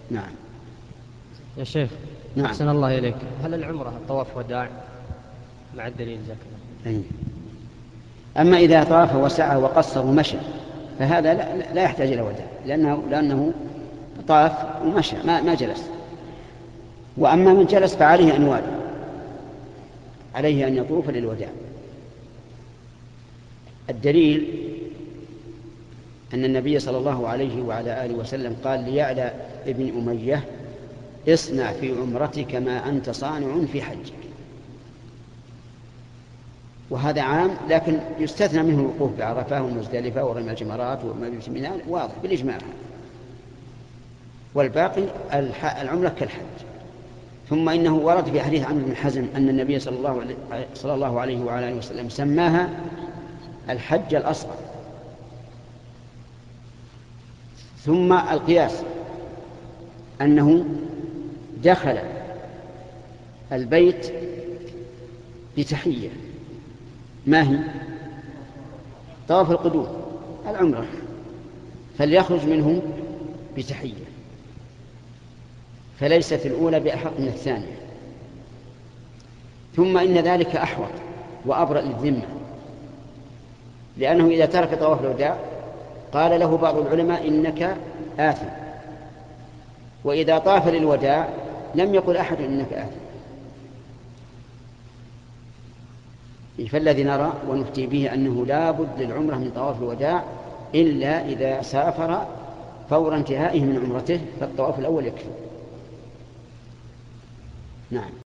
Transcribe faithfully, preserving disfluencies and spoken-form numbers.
نعم. يا شيخ، نعم. أحسن الله إليك، هل العمرة الطواف وداع مع الدليل ذكر؟ أي. أما إذا طاف وسعى وقصر ومشى فهذا لا, لا يحتاج إلى وداع، لأنه, لأنه طاف ومشى ما, ما جلس. وأما من جلس فعليه أن يوالي، عليه أن يطوف للوداع. الدليل أن النبي صلى الله عليه وعلى آله وسلم قال ليعلى ابن أمية: اصنع في عمرتك ما أنت صانع في حجك. وهذا عام، لكن يستثنى منه الوقوف بعرفة ومزدلفة ورمي الجمرات ومبيت منى، واضح بالإجماع، والباقي العمرة كالحج. ثم إنه ورد في حديث عمرو بن حزم أن النبي صلى الله عليه, صلى الله عليه وعلى آله وسلم سماها الحج الأصغر. ثم القياس أنه دخل البيت بتحية، ما هي؟ طواف القدوم العمرة، فليخرج منه بتحية، فليست الأولى بأحق من الثانية. ثم إن ذلك أحوط وأبرأ للذمة، لأنه إذا ترك طواف الوداع قال له بعض العلماء إنك آثم، وإذا طاف للوداع لم يقل أحد إنك آثم. فالذي نرى ونفتي به أنه لا بد للعمرة من طواف الوداع إلا إذا سافر فور انتهائه من عمرته، فالطواف الأول يكفي. نعم.